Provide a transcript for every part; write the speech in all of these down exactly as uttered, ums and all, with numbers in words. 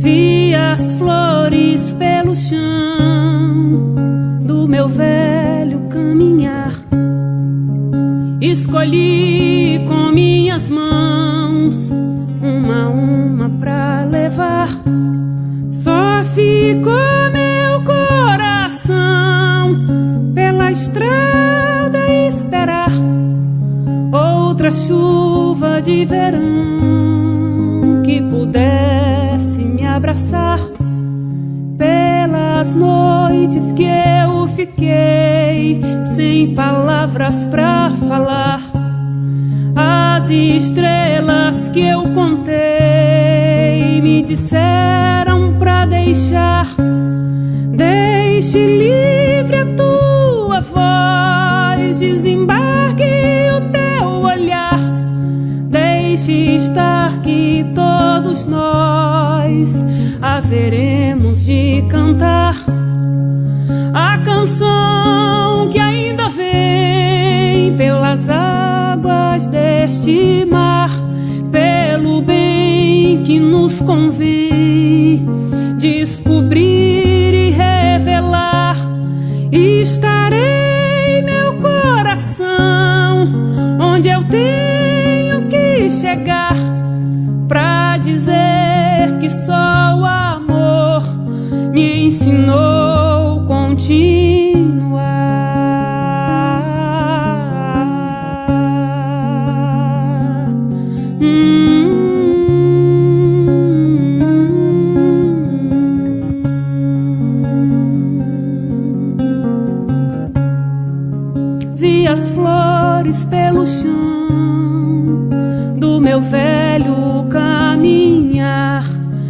Vi as flores pelo chão do meu velho caminhar. Escolhi com minhas mãos, uma a uma pra levar. Só ficou meu coração pela estrada esperar outra chuva de verão que pudesse me abraçar. Pelas noites que eu fiquei sem palavras pra falar, as estrelas que eu contei me disseram pra deixar. Deixe livre a tua voz, desembarque o teu olhar. Deixe estar que todos nós haveremos de cantar a canção que ainda vem pelas águas deste mar, pelo bem que nos convém descobrir e revelar. Estarei, meu coração, onde eu tenho que chegar pra dizer que só o amor me ensinou a continuar. hum. Vi as flores pelo chão do meu velho caminhar.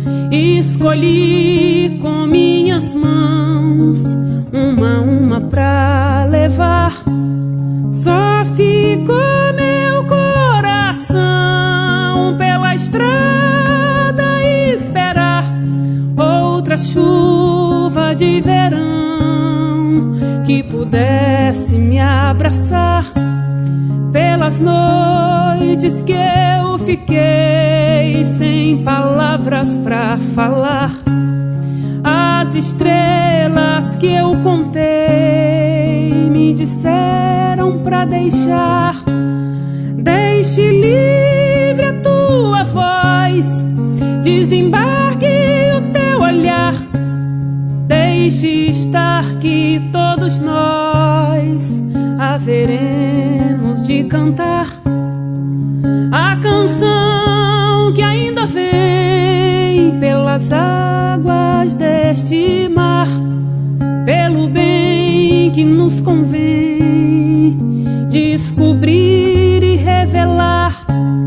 Escolhi com minhas mãos, uma a uma pra levar. Só ficou meu coração pela estrada esperar outra chuva de verão que pudesse me abraçar. Pelas noites que eu fiquei sem palavras pra falar, as estrelas que eu contei me disseram pra deixar. Deixe livre a tua voz, desembarque o teu olhar. Deixe estar que todos nós haveremos de cantar a canção que ainda vem pelas águas deste mar, pelo bem que nos convém descobrir e revelar.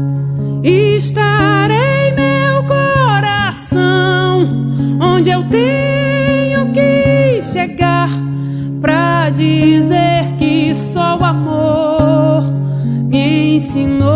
Estarei, meu coração, onde eu tenho que chegar pra dizer que só o amor me ensinou